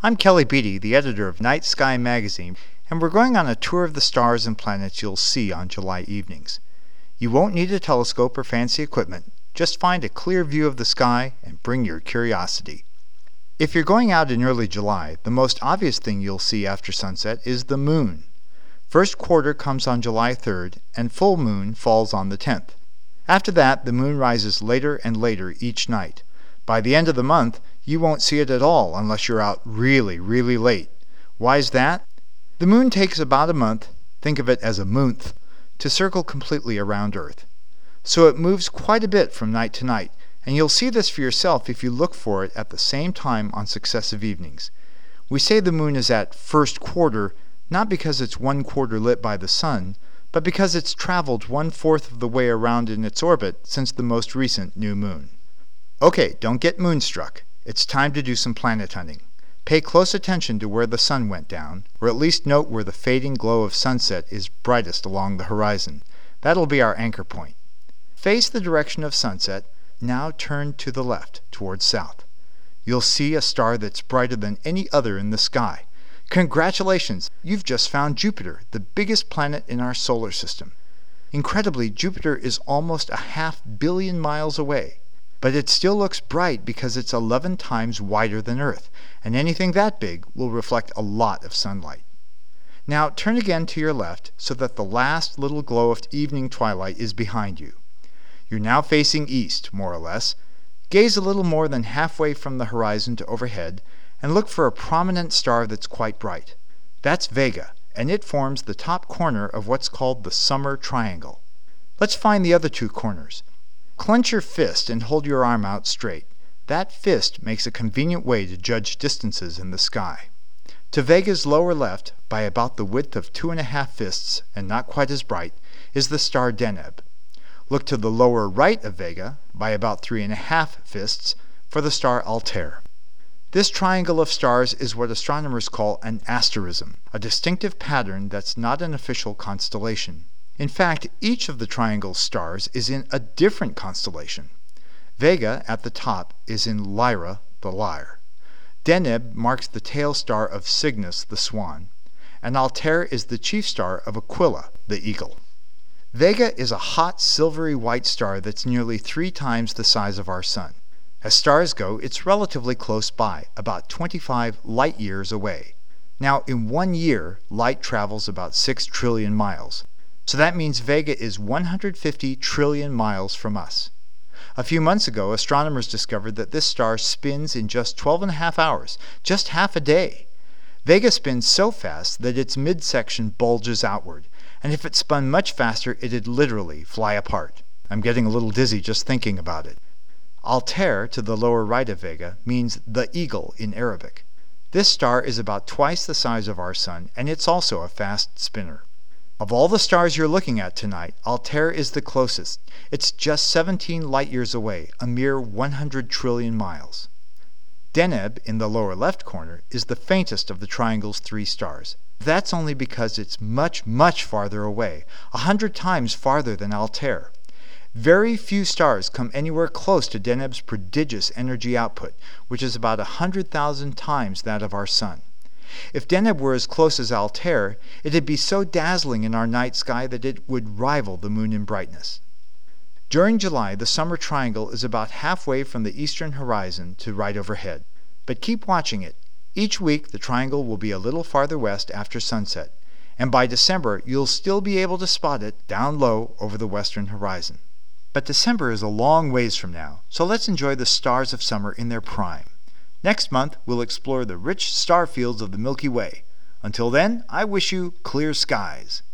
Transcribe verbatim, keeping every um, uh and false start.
I'm Kelly Beatty, the editor of Night Sky Magazine, and we're going on a tour of the stars and planets you'll see on July evenings. You won't need a telescope or fancy equipment. Just find a clear view of the sky and bring your curiosity. If you're going out in early July, the most obvious thing you'll see after sunset is the moon. First quarter comes on July third, and full moon falls on the tenth. After that, the moon rises later and later each night. By the end of the month, you won't see it at all unless you're out really, really late. Why is that? The moon takes about a month, think of it as a month, to circle completely around Earth. So it moves quite a bit from night to night, and you'll see this for yourself if you look for it at the same time on successive evenings. We say the moon is at first quarter, not because it's one quarter lit by the sun, but because it's traveled one-fourth of the way around in its orbit since the most recent new moon. Okay, don't get moonstruck. It's time to do some planet hunting. Pay close attention to where the sun went down, or at least note where the fading glow of sunset is brightest along the horizon. That'll be our anchor point. Face the direction of sunset, now turn to the left, towards south. You'll see a star that's brighter than any other in the sky. Congratulations! You've just found Jupiter, the biggest planet in our solar system. Incredibly, Jupiter is almost a half billion miles away. But it still looks bright because it's eleven times wider than Earth, and anything that big will reflect a lot of sunlight. Now turn again to your left so that the last little glow of evening twilight is behind you. You're now facing east, more or less. Gaze a little more than halfway from the horizon to overhead, and look for a prominent star that's quite bright. That's Vega, and it forms the top corner of what's called the Summer Triangle. Let's find the other two corners. Clench your fist and hold your arm out straight. That fist makes a convenient way to judge distances in the sky. To Vega's lower left, by about the width of two and a half fists, and not quite as bright, is the star Deneb. Look to the lower right of Vega, by about three and a half fists, for the star Altair. This triangle of stars is what astronomers call an asterism, a distinctive pattern that's not an official constellation. In fact, each of the triangle's stars is in a different constellation. Vega, at the top, is in Lyra, the lyre. Deneb marks the tail star of Cygnus, the swan, and Altair is the chief star of Aquila, the eagle. Vega is a hot, silvery white star that's nearly three times the size of our sun. As stars go, it's relatively close by, about twenty-five light years away. Now, in one year, light travels about six trillion miles. So that means Vega is one hundred fifty trillion miles from us. A few months ago, astronomers discovered that this star spins in just twelve and a half hours, just half a day. Vega spins so fast that its midsection bulges outward, and if it spun much faster, it'd literally fly apart. I'm getting a little dizzy just thinking about it. Altair, to the lower right of Vega, means the eagle in Arabic. This star is about twice the size of our sun, and it's also a fast spinner. Of all the stars you're looking at tonight, Altair is the closest. It's just seventeen light years away, a mere one hundred trillion miles. Deneb, in the lower left corner, is the faintest of the triangle's three stars. That's only because it's much, much farther away, a hundred times farther than Altair. Very few stars come anywhere close to Deneb's prodigious energy output, which is about a hundred thousand times that of our sun. If Deneb were as close as Altair, it'd be so dazzling in our night sky that it would rival the moon in brightness. During July, the Summer Triangle is about halfway from the eastern horizon to right overhead. But keep watching it. Each week, the triangle will be a little farther west after sunset, and by December, you'll still be able to spot it down low over the western horizon. But December is a long ways from now, so let's enjoy the stars of summer in their prime. Next month, we'll explore the rich star fields of the Milky Way. Until then, I wish you clear skies.